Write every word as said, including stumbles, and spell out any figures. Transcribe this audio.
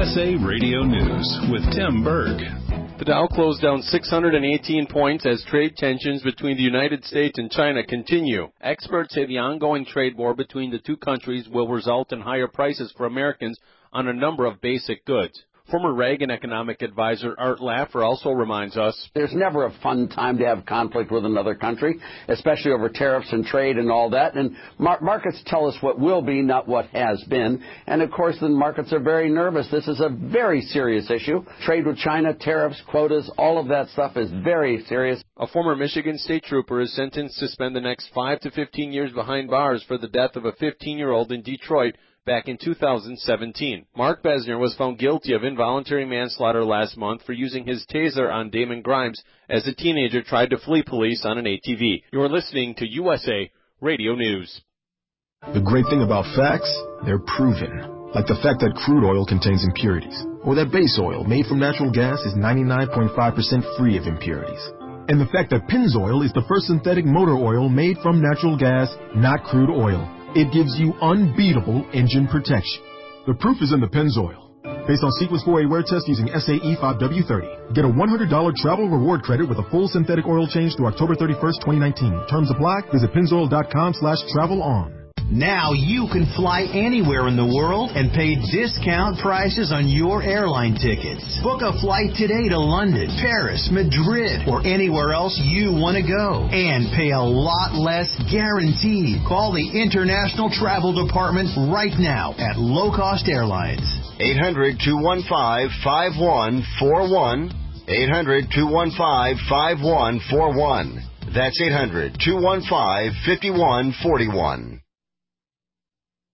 S A Radio News with Tim Berg. The Dow closed down six hundred eighteen points as trade tensions between the United States and China continue. Experts say the ongoing trade war between the two countries will result in higher prices for Americans on a number of basic goods. Former Reagan economic advisor Art Laffer also reminds us, there's never a fun time to have conflict with another country, especially over tariffs and trade and all that. And mar- markets tell us what will be, not what has been. And, of course, the markets are very nervous. This is a very serious issue. Trade with China, tariffs, quotas, all of that stuff is very serious. A former Michigan state trooper is sentenced to spend the next five to fifteen years behind bars for the death of a fifteen-year-old in Detroit back in two thousand seventeen. Mark Besner was found guilty of involuntary manslaughter last month for using his taser on Damon Grimes as a teenager tried to flee police on an A T V. You're listening to U S A Radio News. The great thing about facts, they're proven. Like the fact that crude oil contains impurities, or that base oil made from natural gas is ninety-nine point five percent free of impurities. And the fact that Pennzoil is the first synthetic motor oil made from natural gas, not crude oil. It gives you unbeatable engine protection. The proof is in the Pennzoil. Based on Sequence four A wear test using S A E five W thirty. Get a one hundred dollars travel reward credit with a full synthetic oil change through October thirty-first, twenty nineteen. Terms apply. Visit pennzoil.com slash travel on. Now you can fly anywhere in the world and pay discount prices on your airline tickets. Book a flight today to London, Paris, Madrid, or anywhere else you want to go. And pay a lot less guaranteed. Call the International Travel Department right now at Low Cost Airlines. eight hundred, two one five, five one four one. eight hundred, two one five, five one four one. That's eight hundred, two one five, five one four one.